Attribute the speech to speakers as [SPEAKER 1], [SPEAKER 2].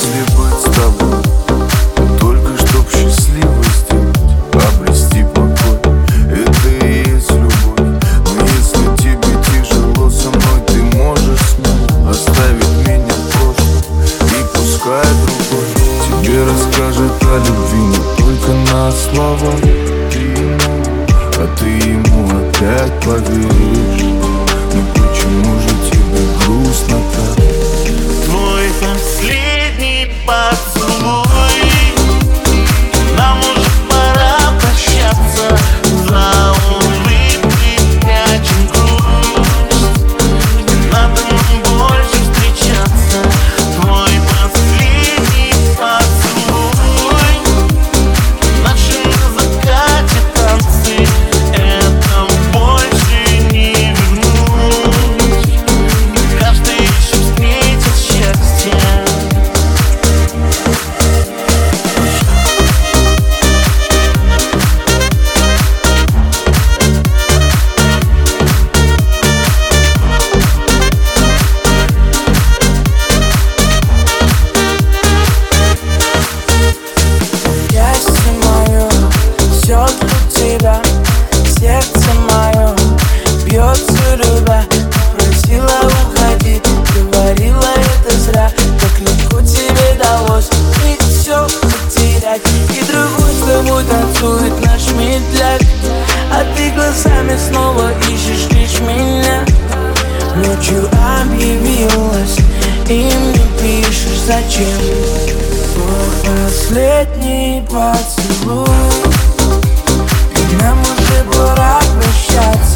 [SPEAKER 1] если быть с тобой, только чтоб счастливо сделать, обрести покой, это и есть любовь. Но если тебе тяжело со мной, ты можешь смело оставить меня в прошлом и пускай другой тебе расскажет о любви не только на словах. А ты ему опять поверишь? Ну почему же тебе грустно так?
[SPEAKER 2] Твой последний поцелуй, нам уже пора прощаться. За улыбкой прячем грусть, не надо нам больше встречаться. Твой последний поцелуй, наши на закате танцы, это больше не вернуть. Каждый еще встретит счастье.
[SPEAKER 3] Счастье мое, все для тебя. Сердце мое бьется любя. Просила уходить, говорила это зря. Так легко тебе далось и все потерять. И другой с тобой танцует наш медляк, а ты глазами снова ищешь лишь меня. Ночью объявилась и мне пишешь зачем. Твой последний поцелуй, и нам уже пора прощаться.